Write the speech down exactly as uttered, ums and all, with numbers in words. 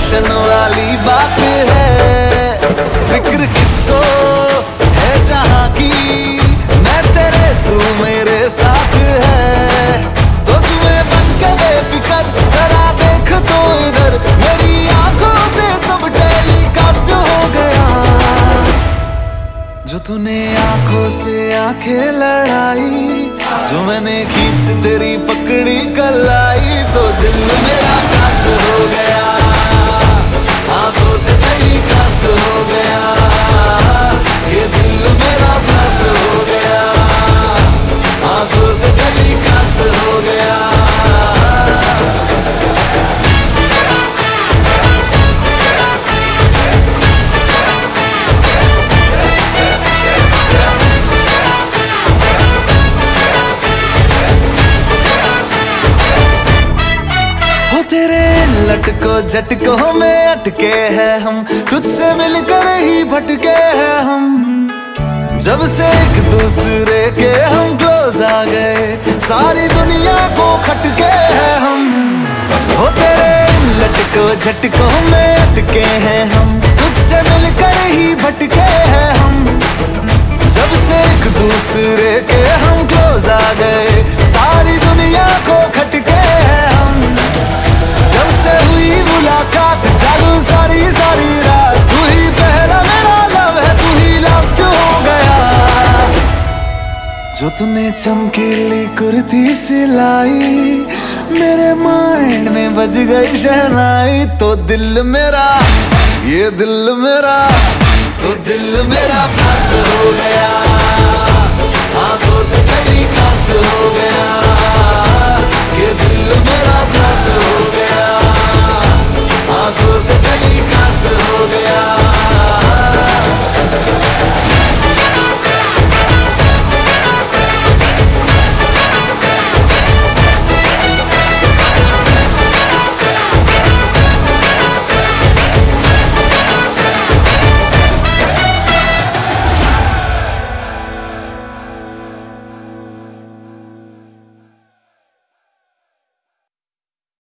Tension वाली बात है। फिक्र किसको है जहां की, मैं तेरे तू मेरे साथ है। तो तुम्हें बन के बेफिक्र जरा देख तो इधर, मेरी आंखों से सब टेलीकास्ट हो गया। जो तूने आंखों से आंखें लड़ाई, जो मैंने खींच तेरी पकड़ी कलाई, तो दिल मेरा कास्ट हो गया, आंखों से टेलीकास्ट हो गया। ये दिल मेरा ब्लास्ट हो गया, आंखों से टेलीकास्ट हो गया। तेरे लटको झटकों में अटके हैं हम, तुझसे मिलकर ही भटके हैं हम। जब से एक दूसरे के हम क्लोज आ गए, सारी दुनिया को खटके हैं हम। हो तेरे लटको झटकों में अटके हैं हम, तुझसे मिलकर ही भटके हैं हम। जब से एक दूसरे के हम क्लोज आ गए, सारी दुनिया को खटके हैं हम। जब से हुई मुलाकात जागू सारी सारी रात, तू ही पहला मेरा लव है, तू ही लास्ट हो गया। जो तूने चमकीली कुर्ती सिलाई, मेरे माइंड में बज गई शहनाई। तो दिल मेरा, ये दिल मेरा, तो दिल मेरा ब्लास्ट हो गया, आंखों से टेलीकास्ट हो गया। ये दिल मेरा ब्लास्ट हो गया, आंखों से टेलीकास्ट हो गया।